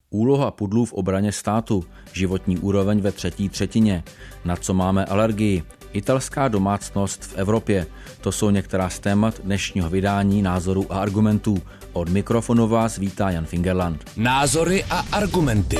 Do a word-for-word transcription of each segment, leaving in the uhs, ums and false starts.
Úloha pudlů v obraně státu, životní úroveň ve třetí třetině, na co máme alergii, italská domácnost v Evropě. To jsou některá z témat dnešního vydání Názorů a argumentů. Od mikrofonu vás vítá Jan Fingerland. Názory a argumenty.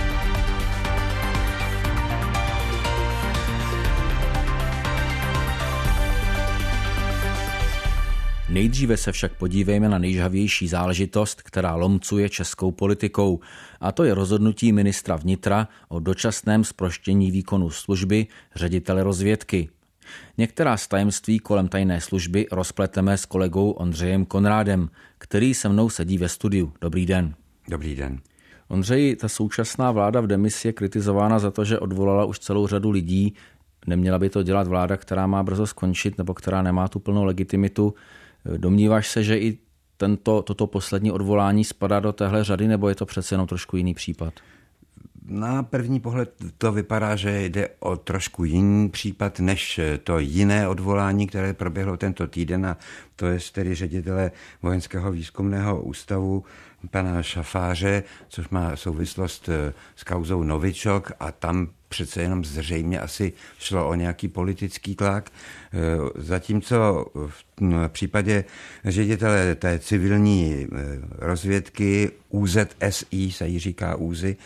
Nejdříve se však podívejme na nejžhavější záležitost, která lomcuje českou politikou, a to je rozhodnutí ministra vnitra o dočasném zproštění výkonu služby ředitele rozvědky. Některá z tajemství kolem tajné služby rozpleteme s kolegou Ondřejem Konrádem, který se mnou sedí ve studiu. Dobrý den. Dobrý den. Ondřej, ta současná vláda v demisi je kritizována za to, že odvolala už celou řadu lidí. Neměla by to dělat vláda, která má brzo skončit nebo která nemá tu plnou legitimitu. Domníváš se, že i tento, toto poslední odvolání spadá do téhle řady, nebo je to přece jenom trošku jiný případ? Na první pohled to vypadá, že jde o trošku jiný případ než to jiné odvolání, které proběhlo tento týden, a to je tedy ředitele Vojenského výzkumného ústavu pana Šafáře, což má souvislost s kauzou Novičok, a tam přece jenom zřejmě asi šlo o nějaký politický tlak. Zatímco v případě ředitele té civilní rozvědky U Z S I, se jí říká ÚZI,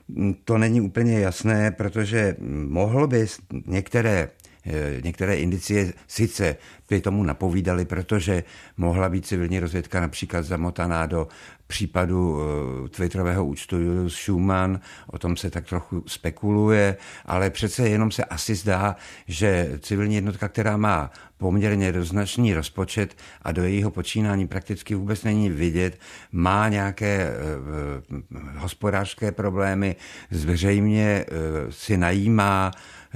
to není úplně jasné, protože mohlo by některé Některé indicie sice by tomu napovídaly, protože mohla být civilní rozvědka například zamotaná do případu twitterového účtu Julius Schumann, o tom se tak trochu spekuluje, ale přece jenom se asi zdá, že civilní jednotka, která má poměrně doznačný rozpočet a do jejího počínání prakticky vůbec není vidět, má nějaké uh, hospodářské problémy, zřejmě uh, si najímá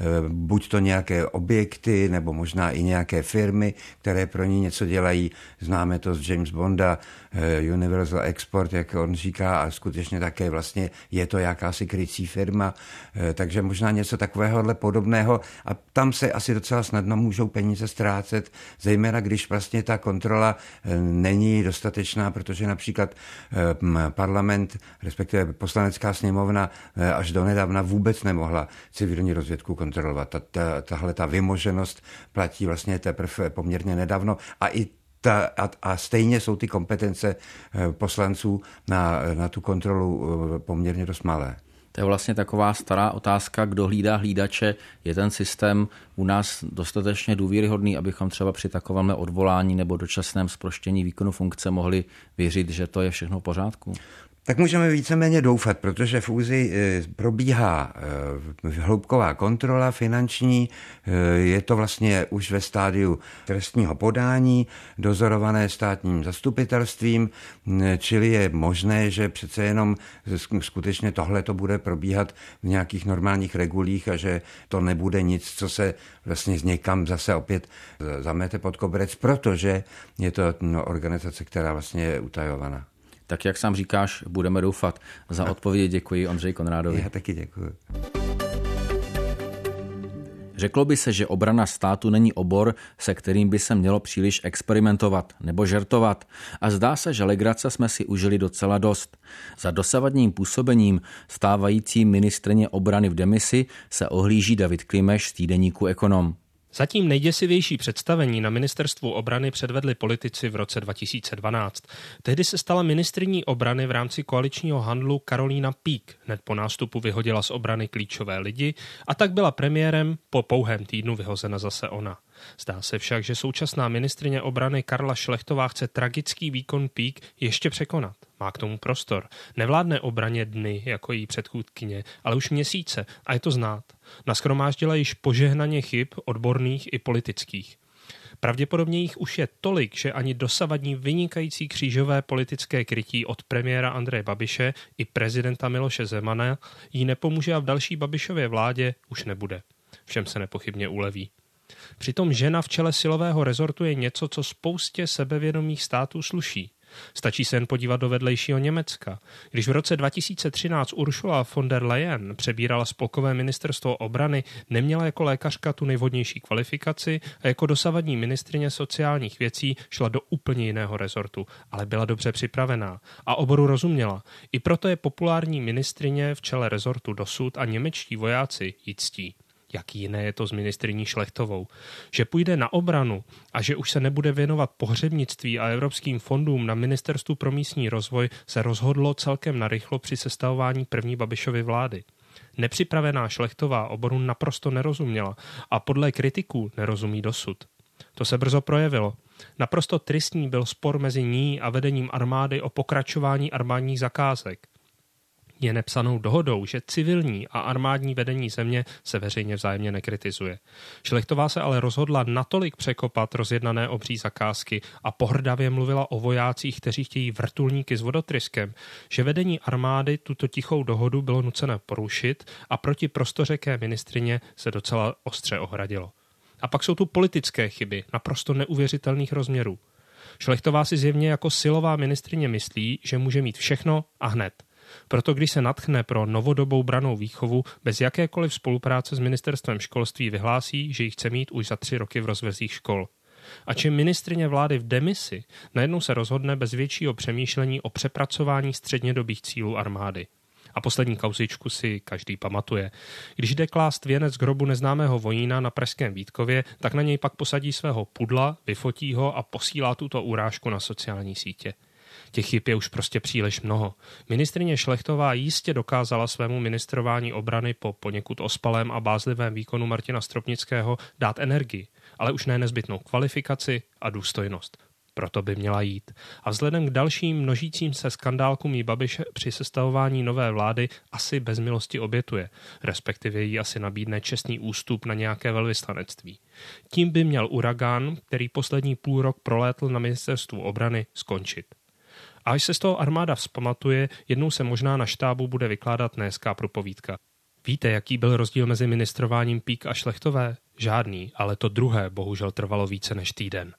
buď to nějaké objekty, nebo možná i nějaké firmy, které pro ní něco dělají. Známe to z James Bonda, Universal Export, jak on říká, a skutečně také vlastně je to jakási krycí firma, takže možná něco takovéhohle podobného, a tam se asi docela snadno můžou peníze ztrácet, zejména když vlastně ta kontrola není dostatečná, protože například parlament, respektive poslanecká sněmovna až donedávna vůbec nemohla civilní rozvědku kontrolovat. Ta, ta, tahle ta vymoženost platí vlastně teprve poměrně nedávno, a i ta, a, a stejně jsou ty kompetence poslanců na, na tu kontrolu poměrně dost malé. To je vlastně taková stará otázka, kdo hlídá hlídače. Je ten systém u nás dostatečně důvěryhodný, abychom třeba při takovém odvolání nebo dočasném zproštění výkonu funkce mohli věřit, že to je všechno v pořádku? Tak můžeme víceméně doufat, protože v ÚZI probíhá hloubková kontrola finanční, je to vlastně už ve stádiu trestního podání, dozorované státním zastupitelstvím, čili je možné, že přece jenom skutečně tohle to bude probíhat v nějakých normálních regulích a že to nebude nic, co se vlastně z někam zase opět zamete pod koberec, protože je to organizace, která vlastně je utajovaná. Tak jak sám říkáš, budeme doufat. Za odpověď děkuji Ondřeji Konrádovi. Já taky děkuji. Řeklo by se, že obrana státu není obor, se kterým by se mělo příliš experimentovat nebo žertovat. A zdá se, že legrace jsme si užili docela dost. Za dosavadním působením stávající ministryně obrany v demisi se ohlíží David Klimeš z týdeníku Ekonom. Zatím nejděsivější představení na ministerstvu obrany předvedli politici v roce dva tisíce dvanáct. Tehdy se stala ministryní obrany v rámci koaličního handlu Karolína Pík. Hned po nástupu vyhodila z obrany klíčové lidi a tak byla premiérem po pouhém týdnu vyhozena zase ona. Zdá se však, že současná ministryně obrany Karla Šlechtová chce tragický výkon Pík ještě překonat. Má k tomu prostor. Nevládne obraně dny jako její předchůdkyně, ale už měsíce, a je to znát. Nashromáždila již požehnaně chyb odborných i politických. Pravděpodobně jich už je tolik, že ani dosavadní vynikající křížové politické krytí od premiéra Andreje Babiše i prezidenta Miloše Zemana jí nepomůže a v další Babišově vládě už nebude. Všem se nepochybně uleví. Přitom žena v čele silového rezortu je něco, co spoustě sebevědomých států sluší. Stačí se jen podívat do vedlejšího Německa. Když v roce dva tisíce třináct Ursula von der Leyen přebírala spolkové ministerstvo obrany, neměla jako lékařka tu nejvhodnější kvalifikaci a jako dosavadní ministryně sociálních věcí šla do úplně jiného rezortu, ale byla dobře připravená a oboru rozuměla. I proto je populární ministryně v čele rezortu dosud a němečtí vojáci ji ctí. Jak jiné je to s ministryní Šlechtovou. Že půjde na obranu a že už se nebude věnovat pohřebnictví a evropským fondům na Ministerstvu pro místní rozvoj, se rozhodlo celkem narychlo při sestavování první Babišovy vlády. Nepřipravená Šlechtová oboru naprosto nerozuměla a podle kritiků nerozumí dosud. To se brzo projevilo. Naprosto tristní byl spor mezi ní a vedením armády o pokračování armádních zakázek. Je nepsanou dohodou, že civilní a armádní vedení země se veřejně vzájemně nekritizuje. Šlechtová se ale rozhodla natolik překopat rozjednané obří zakázky a pohrdavě mluvila o vojácích, kteří chtějí vrtulníky s vodotryskem, že vedení armády tuto tichou dohodu bylo nucené porušit a proti prostořeké ministrině se docela ostře ohradilo. A pak jsou tu politické chyby naprosto neuvěřitelných rozměrů. Šlechtová si zjevně jako silová ministrině myslí, že může mít všechno a hned. Proto když se nadchne pro novodobou brannou výchovu, bez jakékoliv spolupráce s ministerstvem školství vyhlásí, že ji chce mít už za tři roky v rozvezích škol. A čím ministryně vlády v demisi, najednou se rozhodne bez většího přemýšlení o přepracování střednědobých cílů armády. A poslední kauzičku si každý pamatuje. Když jde klást věnec k hrobu neznámého vojína na pražském Vítkově, tak na něj pak posadí svého pudla, vyfotí ho a posílá tuto urážku na sociální sítě. Těch chyb je už prostě příliš mnoho. Ministryně Šlechtová jistě dokázala svému ministrování obrany po poněkud ospalém a bázlivém výkonu Martina Stropnického dát energii, ale už ne nezbytnou kvalifikaci a důstojnost. Proto by měla jít. A vzhledem k dalším množícím se skandálkům jí Babiš při sestavování nové vlády asi bez milosti obětuje, respektive jí asi nabídne čestný ústup na nějaké velvyslanectví. Tím by měl uragán, který poslední půl rok prolétl na ministerstvu obrany, skončit. A až se z toho armáda vzpamatuje, jednou se možná na štábu bude vykládat nehezká propovídka. Víte, jaký byl rozdíl mezi ministrováním Pík a Šlechtové? Žádný, ale to druhé bohužel trvalo více než týden.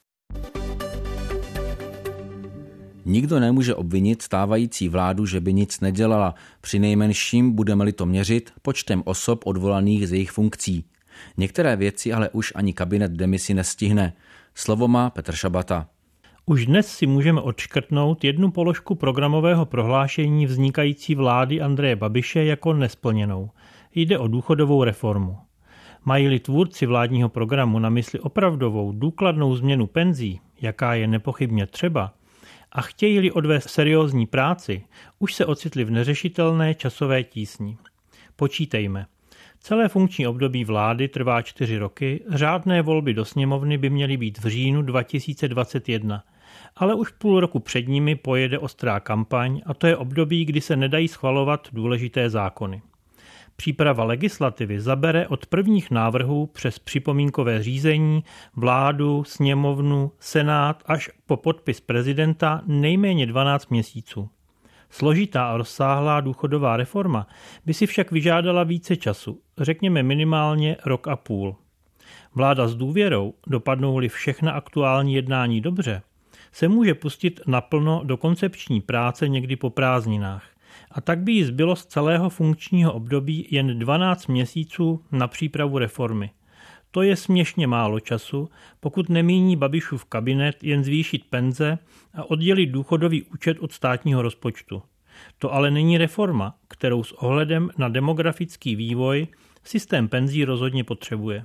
Nikdo nemůže obvinit stávající vládu, že by nic nedělala. Přinejmenším budeme-li to měřit počtem osob odvolaných z jejich funkcí. Některé věci ale už ani kabinet demisi nestihne. Slovo má Petr Šabata. Už dnes si můžeme odškrtnout jednu položku programového prohlášení vznikající vlády Andreje Babiše jako nesplněnou. Jde o důchodovou reformu. Mají-li tvůrci vládního programu na mysli opravdovou, důkladnou změnu penzí, jaká je nepochybně třeba, a chtějí-li odvést seriózní práci, už se ocitli v neřešitelné časové tísni. Počítejme. Celé funkční období vlády trvá čtyři roky, řádné volby do sněmovny by měly být v říjnu dva tisíce dvacet jedna, ale už půl roku před nimi pojede ostrá kampaň a to je období, kdy se nedají schvalovat důležité zákony. Příprava legislativy zabere od prvních návrhů přes připomínkové řízení, vládu, sněmovnu, senát až po podpis prezidenta nejméně dvanáct měsíců. Složitá a rozsáhlá důchodová reforma by si však vyžádala více času, řekněme minimálně rok a půl. Vláda s důvěrou, dopadnou-li všechna aktuální jednání dobře, se může pustit naplno do koncepční práce někdy po prázdninách. A tak by jí zbylo z celého funkčního období jen dvanáct měsíců na přípravu reformy. To je směšně málo času, pokud nemíní Babišův kabinet jen zvýšit penze a oddělit důchodový účet od státního rozpočtu. To ale není reforma, kterou s ohledem na demografický vývoj systém penzí rozhodně potřebuje.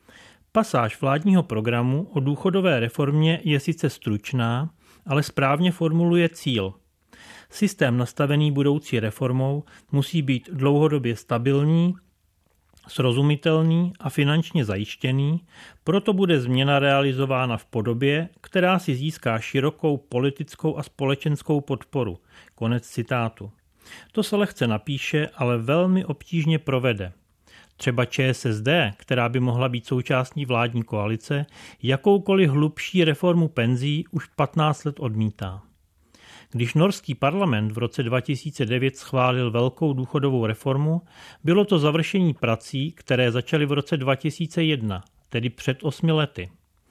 Pasáž vládního programu o důchodové reformě je sice stručná, ale správně formuluje cíl. Systém nastavený budoucí reformou musí být dlouhodobě stabilní, srozumitelný a finančně zajištěný, proto bude změna realizována v podobě, která si získá širokou politickou a společenskou podporu. Konec citátu. To se lehce napíše, ale velmi obtížně provede. Třeba ČSSD, která by mohla být součástí vládní koalice, jakoukoliv hlubší reformu penzí už patnáct let odmítá. Když norský parlament v roce dva tisíce devět schválil velkou důchodovou reformu, bylo to završení prací, které začaly v roce dva tisíce jedna, tedy před osmi lety.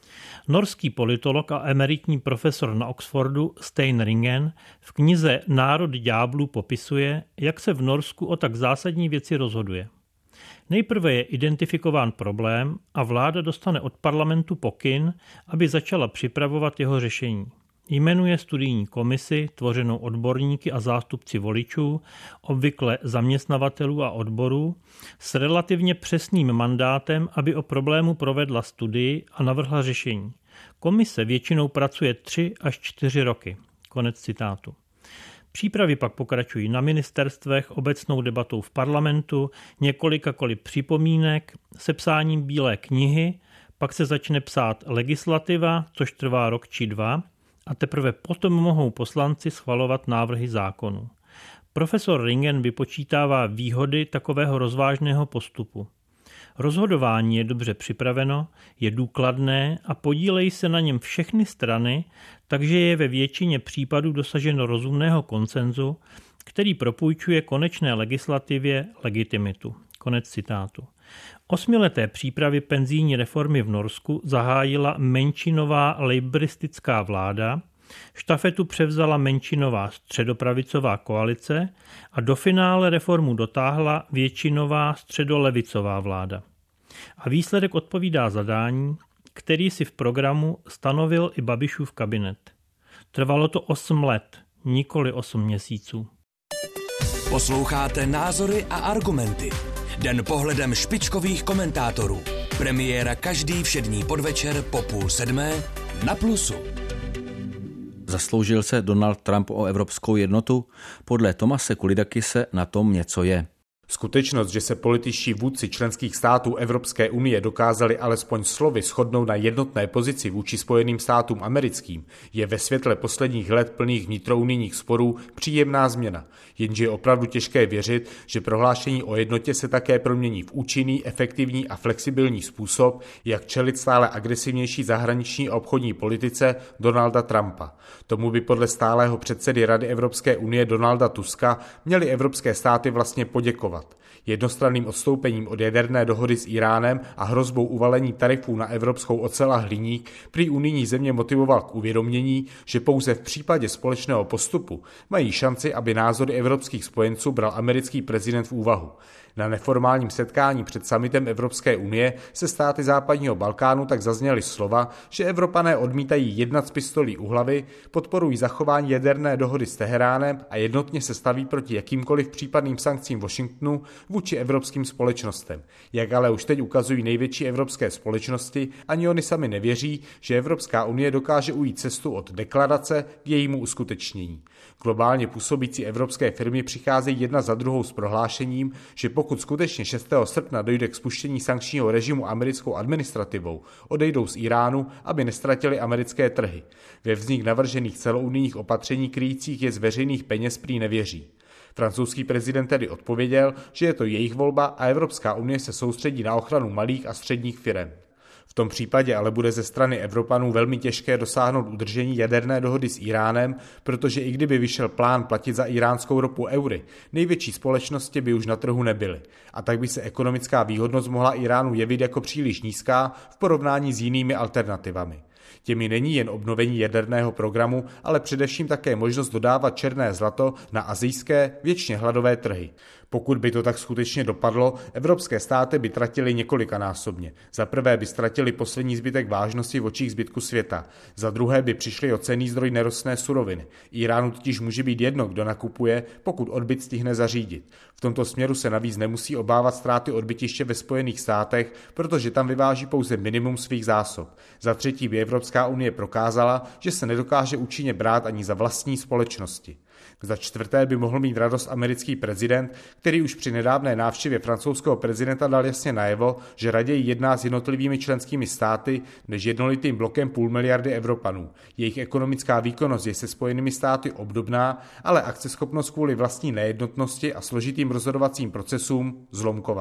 Norský politolog a emeritní profesor na Oxfordu Stein Ringen v knize Národ ďáblů popisuje, jak se v Norsku o tak zásadní věci rozhoduje. Nejprve je identifikován problém a vláda dostane od parlamentu pokyn, aby začala připravovat jeho řešení. Jmenuje studijní komisi, tvořenou odborníky a zástupci voličů, obvykle zaměstnavatelů a odborů, s relativně přesným mandátem, aby o problému provedla studii a navrhla řešení. Komise většinou pracuje tři až čtyři roky. Konec citátu. Přípravy pak pokračují na ministerstvech, obecnou debatou v parlamentu, několika koly připomínek, sepsáním bílé knihy, pak se začne psát legislativa, což trvá rok či dva, a teprve potom mohou poslanci schvalovat návrhy zákonů. Profesor Ringen vypočítává výhody takového rozvážného postupu. Rozhodování je dobře připraveno, je důkladné a podílejí se na něm všechny strany, takže je ve většině případů dosaženo rozumného konsenzu, který propůjčuje konečné legislativě legitimitu. Konec citátu. Osmileté přípravy penzijní reformy v Norsku zahájila menšinová lejbristická vláda, štafetu převzala menšinová středopravicová koalice a do finále reformu dotáhla většinová středolevicová vláda. A výsledek odpovídá zadání, který si v programu stanovil i Babišův kabinet. Trvalo to osm let, nikoli osm měsíců. Posloucháte Názory a argumenty. Den pohledem špičkových komentátorů. Premiéra každý všední podvečer po půl sedmé na Plusu. Zasloužil se Donald Trump o evropskou jednotu? Podle Tomase Kulidakise na tom něco je. Skutečnost, že se političtí vůdci členských států Evropské unie dokázali alespoň slovy shodnout na jednotné pozici vůči Spojeným státům americkým, je ve světle posledních let plných vnitrounijních sporů příjemná změna. Jenže je opravdu těžké věřit, že prohlášení o jednotě se také promění v účinný, efektivní a flexibilní způsob, jak čelit stále agresivnější zahraniční a obchodní politice Donalda Trumpa. Tomu by podle stálého předsedy Rady Evropské unie Donalda Tuska měly evropské státy vlastně poděkovat. Jednostranným odstoupením od jaderné dohody s Íránem a hrozbou uvalení tarifů na evropskou ocel a hliník prý unijní země motivoval k uvědomění, že pouze v případě společného postupu mají šanci, aby názory evropských spojenců bral americký prezident v úvahu. Na neformálním setkání před summitem Evropské unie se státy západního Balkánu tak zazněly slova, že Evropané odmítají jednat s pistolí u hlavy, podporují zachování jaderné dohody s Teheránem a jednotně se staví proti jakýmkoliv případným sankcím Washingtonu vůči evropským společnostem. Jak ale už teď ukazují největší evropské společnosti, ani oni sami nevěří, že Evropská unie dokáže ujít cestu od deklarace k jejímu uskutečnění. Globálně působící evropské firmy přicházejí jedna za druhou s prohlášením, že pokud skutečně šestého srpna dojde k spuštění sankčního režimu americkou administrativou, odejdou z Íránu, aby nestratili americké trhy. Ve vznik navržených celounijních opatření kryjících je z veřejných peněz prý nevěří. Francouzský prezident tedy odpověděl, že je to jejich volba a Evropská unie se soustředí na ochranu malých a středních firem. V tom případě ale bude ze strany Evropanů velmi těžké dosáhnout udržení jaderné dohody s Íránem, protože i kdyby vyšel plán platit za iránskou ropu eury, největší společnosti by už na trhu nebyly. A tak by se ekonomická výhodnost mohla Íránu jevit jako příliš nízká v porovnání s jinými alternativami. Těmi není jen obnovení jaderného programu, ale především také možnost dodávat černé zlato na asijské, věčně hladové trhy. Pokud by to tak skutečně dopadlo, evropské státy by tratily několikanásobně. Za prvé by ztratili poslední zbytek vážnosti v očích zbytku světa. Za druhé by přišli o cenný zdroj nerostné suroviny. Íránu totiž může být jedno, kdo nakupuje, pokud odbyt stihne zařídit. V tomto směru se navíc nemusí obávat ztráty odbytiště ve Spojených státech, protože tam vyváží pouze minimum svých zásob. Za třetí by Evropská unie prokázala, že se nedokáže účinně brát ani za vlastní společnosti. Za čtvrté by mohl mít radost americký prezident, který už při nedávné návštěvě francouzského prezidenta dal jasně najevo, že raději jedná s jednotlivými členskými státy než jednolitým blokem půl miliardy Evropanů. Jejich ekonomická výkonnost je se Spojenými státy obdobná, ale akceschopnost kvůli vlastní nejednotnosti a složitým rozhodovacím procesům zlomková.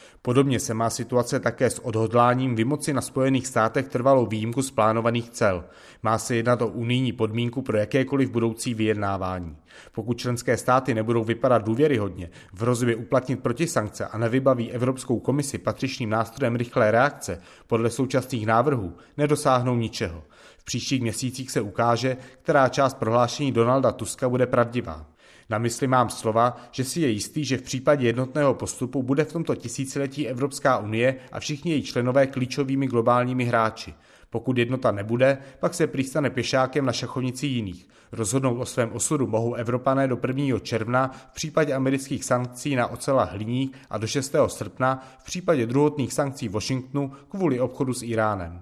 Podobně se má situace také s odhodláním vymoci na Spojených státech trvalou výjimku z plánovaných cel. Má se jednat o unijní podmínku pro jakékoliv budoucí vyjednávání. Pokud členské státy nebudou vypadat důvěryhodně v hrozbě uplatnit protisankce a nevybaví Evropskou komisi patřičným nástrojem rychlé reakce podle současných návrhů, nedosáhnou ničeho. V příštích měsících se ukáže, která část prohlášení Donalda Tuska bude pravdivá. Na mysli mám slova, že si je jistý, že v případě jednotného postupu bude v tomto tisíciletí Evropská unie a všichni její členové klíčovými globálními hráči. Pokud jednota nebude, pak se prý stane pěšákem na šachovnici jiných. Rozhodnout o svém osudu mohou Evropané do prvního června v případě amerických sankcí na ocel a hliník a do šestého srpna v případě druhotných sankcí Washingtonu kvůli obchodu s Iránem.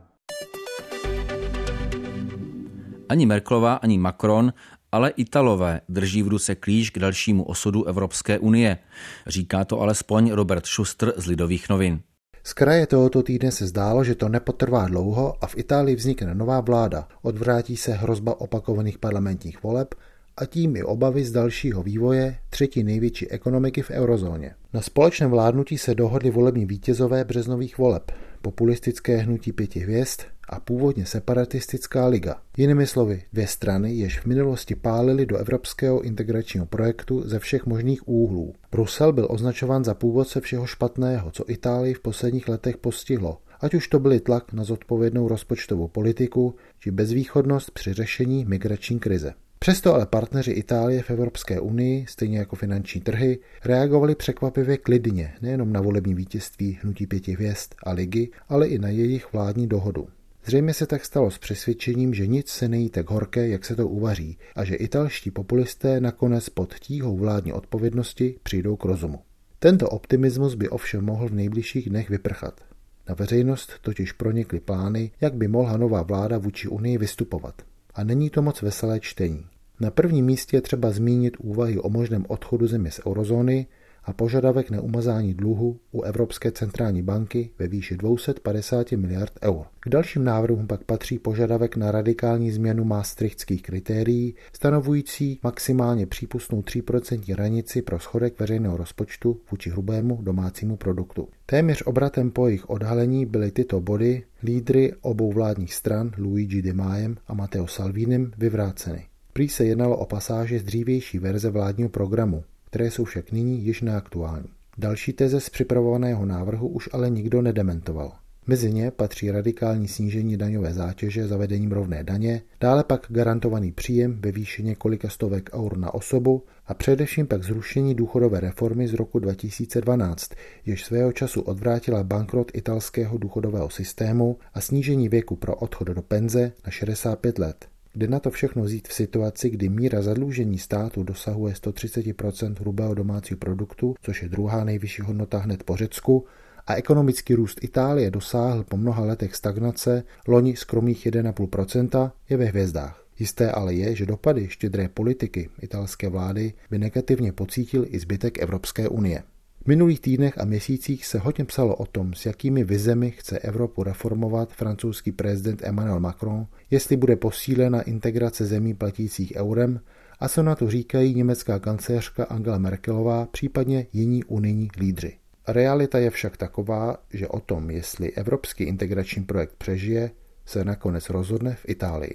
Ani Merkelová, ani Macron, ale Italové drží v ruce klíč k dalšímu osudu Evropské unie. Říká to alespoň Robert Schuster z Lidových novin. Z kraje tohoto týdne se zdálo, že to nepotrvá dlouho a v Itálii vznikne nová vláda. Odvrátí se hrozba opakovaných parlamentních voleb a tím i obavy z dalšího vývoje třetí největší ekonomiky v eurozóně. Na společném vládnutí se dohodli volební vítězové březnových voleb, populistické hnutí pěti hvězd a původně separatistická liga. Jinými slovy, dvě strany, jež v minulosti pálily do evropského integračního projektu ze všech možných úhlů. Brusel byl označován za původce všeho špatného, co Itálii v posledních letech postihlo, ať už to byly tlak na zodpovědnou rozpočtovou politiku či bezvýchodnost při řešení migrační krize. Přesto ale partneři Itálie v Evropské unii, stejně jako finanční trhy, reagovali překvapivě klidně nejenom na volební vítězství hnutí pěti hvězd a ligy, ale i na jejich vládní dohodu. Zřejmě se tak stalo s přesvědčením, že nic se nejí tak horké, jak se to uvaří, a že italští populisté nakonec pod tíhou vládní odpovědnosti přijdou k rozumu. Tento optimismus by ovšem mohl v nejbližších dnech vyprchat. Na veřejnost totiž pronikly plány, jak by mohla nová vláda vůči Unii vystupovat. A není to moc veselé čtení. Na prvním místě je třeba zmínit úvahy o možném odchodu země z eurozóny a požadavek na umazání dluhu u Evropské centrální banky ve výši dvě stě padesát miliard eur. K dalším návrhům pak patří požadavek na radikální změnu maastrichtských kritérií, stanovující maximálně přípustnou tří procentní hranici pro schodek veřejného rozpočtu vůči hrubému domácímu produktu. Téměř obratem po jejich odhalení byly tyto body lídry obou vládních stran Luigi Di Maiem a Matteo Salvinim vyvráceny. Prý se jednalo o pasáže z dřívější verze vládního programu, které jsou však nyní již neaktuální. Další teze z připravovaného návrhu už ale nikdo nedementoval. Mezi ně patří radikální snížení daňové zátěže zavedením rovné daně, dále pak garantovaný příjem ve výši několika stovek eur na osobu a především pak zrušení důchodové reformy z roku dva tisíce dvanáct, jež svého času odvrátila bankrot italského důchodového systému a snížení věku pro odchod do penze na šedesát pět let. Kde na to všechno vzít v situaci, kdy míra zadlužení státu dosahuje sto třicet procent hrubého domácího produktu, což je druhá nejvyšší hodnota hned po Řecku, a ekonomický růst Itálie dosáhl po mnoha letech stagnace loni skromných jedna celá pět procenta, je ve hvězdách. Jisté ale je, že dopady štědré politiky italské vlády by negativně pocítil i zbytek Evropské unie. V minulých týdnech a měsících se hodně psalo o tom, s jakými vizemi chce Evropu reformovat francouzský prezident Emmanuel Macron, jestli bude posílena integrace zemí platících eurem a co na to říkají německá kancléřka Angela Merkelová, případně jiní unijní lídři. Realita je však taková, že o tom, jestli evropský integrační projekt přežije, se nakonec rozhodne v Itálii.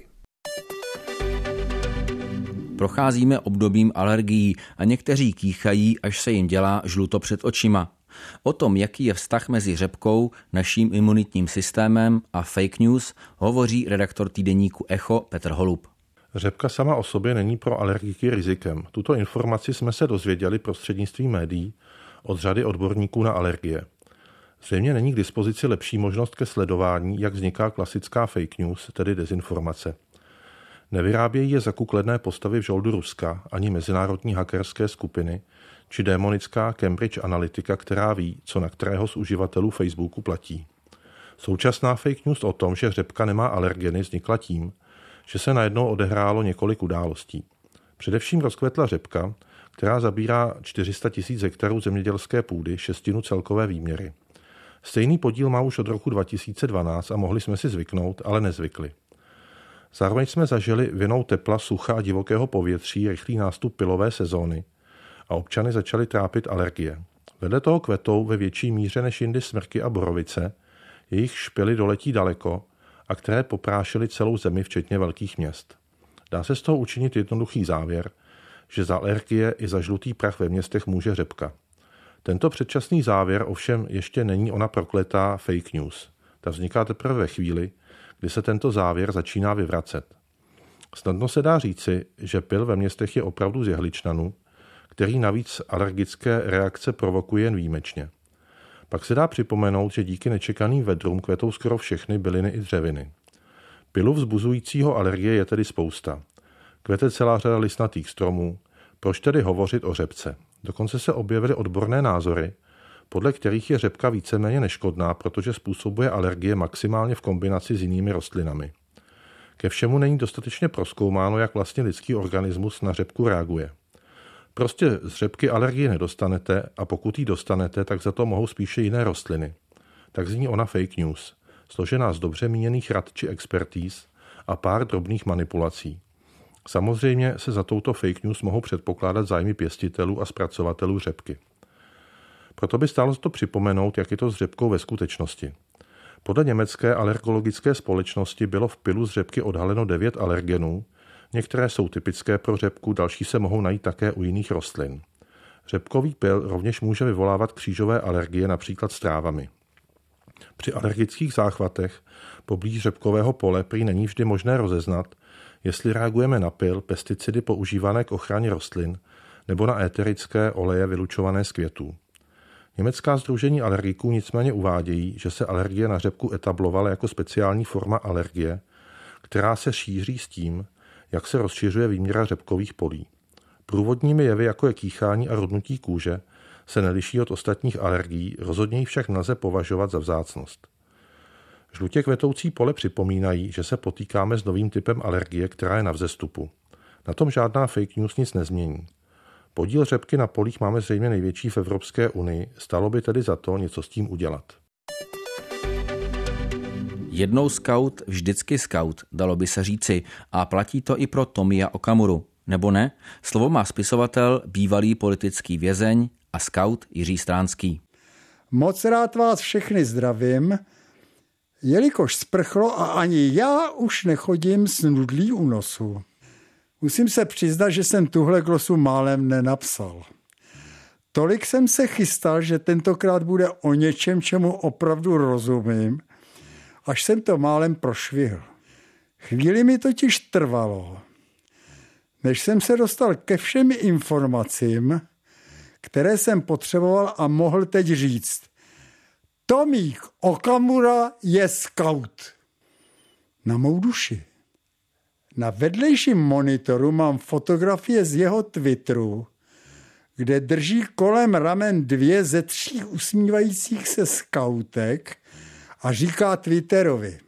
Procházíme obdobím alergií a někteří kýchají, až se jim dělá žluto před očima. O tom, jaký je vztah mezi řepkou, naším imunitním systémem a fake news, hovoří redaktor týdeníku Echo Petr Holub. Řepka sama o sobě není pro alergiky rizikem. Tuto informaci jsme se dozvěděli prostřednictvím médií od řady odborníků na alergie. Zřejmě není k dispozici lepší možnost ke sledování, jak vzniká klasická fake news, tedy dezinformace. Nevyrábějí je zakukledné postavy v žoldu Ruska, ani mezinárodní hackerské skupiny, či démonická Cambridge Analytica, která ví, co na kterého z uživatelů Facebooku platí. Současná fake news o tom, že řepka nemá alergeny, vznikla tím, že se najednou odehrálo několik událostí. Především rozkvetla řepka, která zabírá čtyři sta tisíc hektarů zemědělské půdy, šestinu celkové výměry. Stejný podíl má už od roku dva tisíce dvanáct a mohli jsme si zvyknout, ale nezvykli. Zároveň jsme zažili vinou tepla, sucha a divokého povětří rychlý nástup pilové sezóny a občany začaly trápit alergie. Vedle toho kvetou ve větší míře než jindy smrky a borovice, jejich špily doletí daleko a které poprášily celou zemi, včetně velkých měst. Dá se z toho učinit jednoduchý závěr, že za alergie i za žlutý prach ve městech může řepka. Tento předčasný závěr ovšem ještě není ona prokletá fake news. Ta vzniká teprve ve chvíli, kdy se tento závěr začíná vyvracet. Snadno se dá říci, že pil ve městech je opravdu z jehličnanu, který navíc alergické reakce provokuje jen výjimečně. Pak se dá připomenout, že díky nečekaným vedrům kvetou skoro všechny byliny i dřeviny. Pilu vzbuzujícího alergie je tedy spousta. Kvete celá řada listnatých stromů, proč tedy hovořit o řepce? Dokonce se objevily odborné názory, podle kterých je řepka víceméně neškodná, protože způsobuje alergie maximálně v kombinaci s jinými rostlinami. Ke všemu není dostatečně prozkoumáno, jak vlastně lidský organismus na řepku reaguje. Prostě z řepky alergii nedostanete a pokud ji dostanete, tak za to mohou spíše jiné rostliny. Tak zní ona fake news, složená z dobře míněných rad či expertíz a pár drobných manipulací. Samozřejmě se za touto fake news mohou předpokládat zájmy pěstitelů a zpracovatelů řepky. Proto by stálo to připomenout, jak je to s řepkou ve skutečnosti. Podle německé alergologické společnosti bylo v pilu z řepky odhaleno devět alergenů, některé jsou typické pro řepku, další se mohou najít také u jiných rostlin. Řepkový pil rovněž může vyvolávat křížové alergie, například s trávami. Při alergických záchvatech poblíž řepkového pole prý není vždy možné rozeznat, jestli reagujeme na pil, pesticidy používané k ochraně rostlin nebo na éterické oleje vylučované z květů. Německá sdružení alergiků nicméně uvádějí, že se alergie na řepku etablovala jako speciální forma alergie, která se šíří s tím, jak se rozšiřuje výměra řepkových polí. Průvodními jevy, jako je kýchání a rudnutí kůže, se neliší od ostatních alergií, rozhodně ji však nelze považovat za vzácnost. Žlutě kvetoucí pole připomínají, že se potýkáme s novým typem alergie, která je na vzestupu. Na tom žádná fake news nic nezmění. Podíl řepky na polích máme zřejmě největší v Evropské unii, stalo by tedy za to něco s tím udělat. Jednou scout, vždycky scout, dalo by se říci, a platí to i pro Tomia Okamuru. Nebo ne? Slovo má spisovatel, bývalý politický vězeň a scout Jiří Stránský. Moc rád vás všechny zdravím, jelikož sprchlo a ani já už nechodím s nudlí u nosu. Musím se přiznat, že jsem tuhle glosu málem nenapsal. Tolik jsem se chystal, že tentokrát bude o něčem, čemu opravdu rozumím, až jsem to málem prošvihl. Chvíli mi totiž trvalo, než jsem se dostal ke všem informacím, které jsem potřeboval a mohl teď říct. Tomík Okamura je scout. Na mou duši. Na vedlejším monitoru mám fotografie z jeho Twitteru, kde drží kolem ramen dvě ze tří usmívajících se skautek a říká Twitterovi.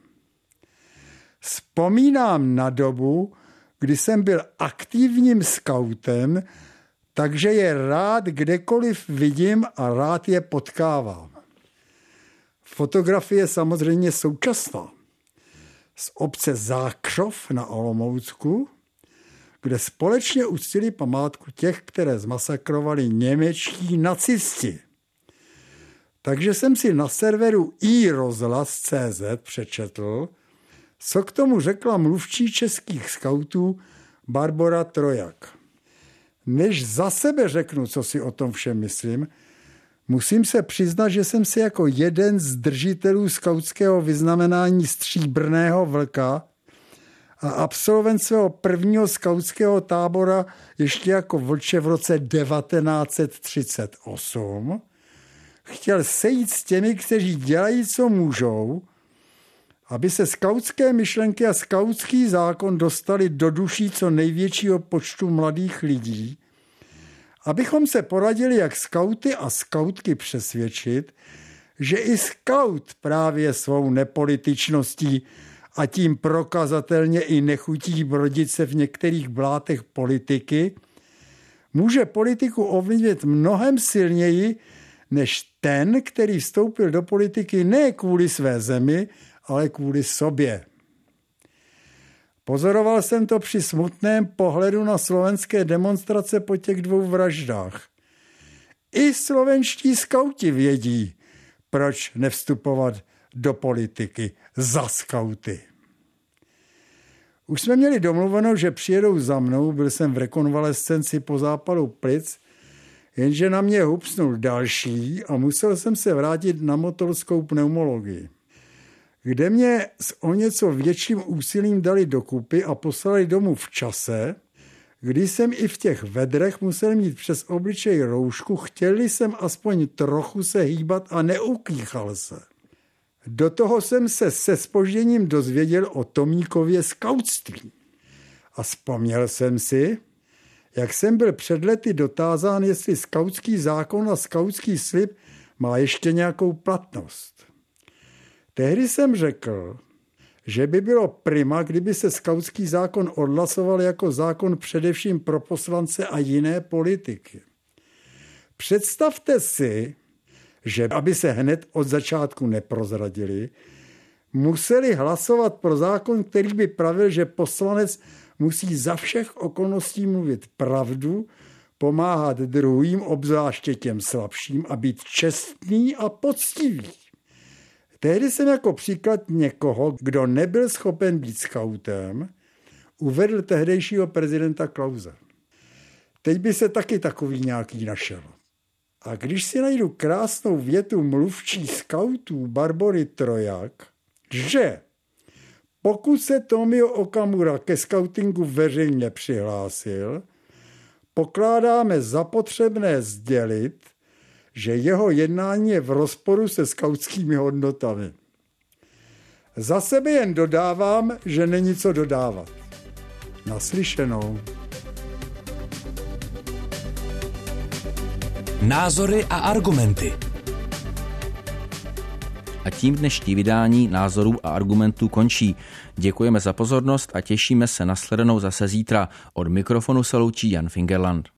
Vzpomínám na dobu, kdy jsem byl aktivním skautem, takže je rád kdekoliv vidím a rád je potkávám. Fotografie je samozřejmě současná. Z obce Zákřov na Olomoucku, kde společně uctili památku těch, které zmasakrovali němečtí nacisti. Takže jsem si na serveru i rozhlas tečka cé zet přečetl, co k tomu řekla mluvčí českých skautů Barbora Trojak. Než za sebe řeknu, co si o tom všem myslím, musím se přiznat, že jsem si jako jeden z držitelů skautského vyznamenání Stříbrného vlka a absolvent svého prvního skautského tábora ještě jako vlče v roce devatenáct set třicet osm chtěl sejít s těmi, kteří dělají, co můžou, aby se skautské myšlenky a skautský zákon dostali do duší co největšího počtu mladých lidí, abychom se poradili, jak skauty a skautky přesvědčit, že i skaut právě svou nepolitičností a tím prokazatelně i nechutí brodit se v některých blátech politiky, může politiku ovlivnit mnohem silněji než ten, který vstoupil do politiky ne kvůli své zemi, ale kvůli sobě. Pozoroval jsem to při smutném pohledu na slovenské demonstrace po těch dvou vraždách. I slovenští skauti vědí, proč nevstupovat do politiky za skauty. Už jsme měli domluveno, že přijedou za mnou, byl jsem v rekonvalescenci po zápalu plic, jenže na mě hupsnul další a musel jsem se vrátit na motorskou pneumologii, kde mě s o něco větším úsilím dali dokupy a poslali domů v čase, kdy jsem i v těch vedrech musel mít přes obličej roušku, chtěli jsem aspoň trochu se hýbat a neukýchal se. Do toho jsem se se zpožděním dozvěděl o Tomíkově skautství. A vzpomněl jsem si, jak jsem byl před lety dotázán, jestli skautský zákon a skautský slib má ještě nějakou platnost. Tehdy jsem řekl, že by bylo prima, kdyby se skautský zákon odhlasoval jako zákon především pro poslance a jiné politiky. Představte si, že aby se hned od začátku neprozradili, museli hlasovat pro zákon, který by pravil, že poslanec musí za všech okolností mluvit pravdu, pomáhat druhým, obzvláště těm slabším, a být čestný a poctivý. Tehdy jsem jako příklad někoho, kdo nebyl schopen být skautem, uvedl tehdejšího prezidenta Klause. Teď by se taky takový nějaký našel. A když si najdu krásnou větu mluvčí skautů Barbory Trojak, že pokud se Tomio Okamura ke skautingu veřejně přihlásil, pokládáme za potřebné sdělit, že jeho jednání je v rozporu se skautskými hodnotami. Za sebe jen dodávám, že není co dodávat. Naslyšenou. Názory a argumenty. A tím dnešní vydání Názorů a argumentů končí. Děkujeme za pozornost a těšíme se na shledanou zase zítra. Od mikrofonu se loučí Jan Fingerland.